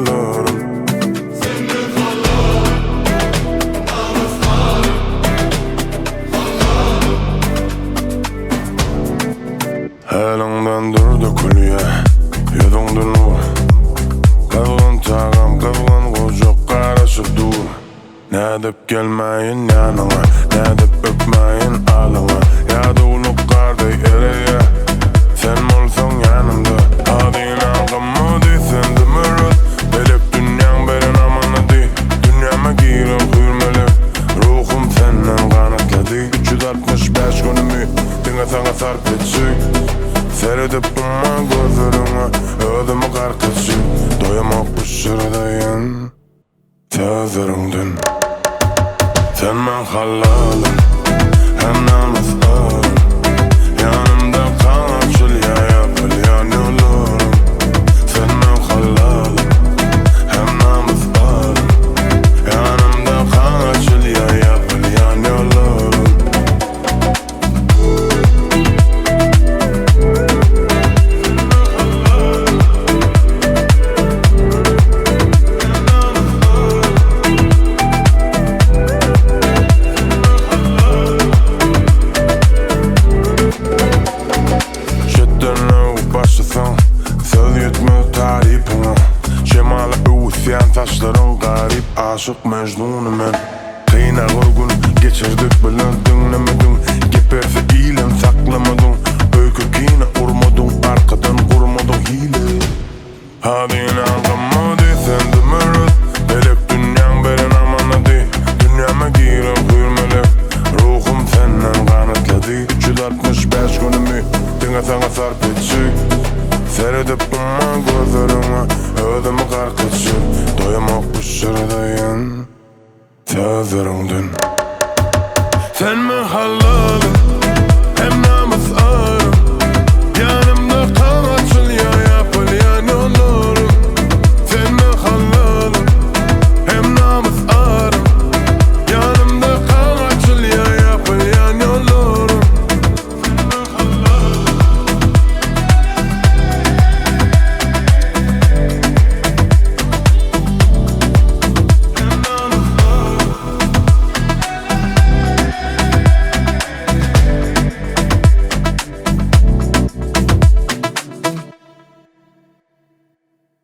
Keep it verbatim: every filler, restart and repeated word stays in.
yollarım. Senden hallarım, namuslarım, hallarım. Elingden durdu kulye, yüzüngden nur. Kıvgın tağam, kıvgın kucuk karışıp dur. Ne dep gelmeyin yanına, ne dep öpmeyin alına. Ya doğulup karday ereye, sen olsan yanımda. Adıyla kımı deysen dümürüz, belep dünyan beren amanı dey. Dünyama girip hürmelep, ruhum senden kanatladı. üç yüz altmış beş günümü, dine sana sarp etsik. Seyredip durma gözlerine, ödümü karkıtsın. Doyamak bu sıradayın, sözlerinden. Sen men halalım, hem namuslarım. Yanımda kan açıl ya yapılyan yollarım. Sen men halalım, hem namuslarım. Yanımda kan açıl ya yapılyan yollarım. Başlasan, söz yetmez tarifine. Şemalı üsyan taşların garip, aşık mecnunum ben. Kıyna gün geçirdik bilen dinlemedin. Geperse ilen saklamadın. Öykü kine urmadın, arkadan kurmadın hile. Hadi inan kımı deysen dümürüz, belep dünyan beren amanı dey. Dünyama girip hürmelep, ruhum senden kanatladı. üç yüz altmış beş günümü, dine sana sarp etsik. Seyredip durma gözlerine, ödümü karkıtsın. Doyamak bu sıradayın, sözlerinden. Sen mi halalım?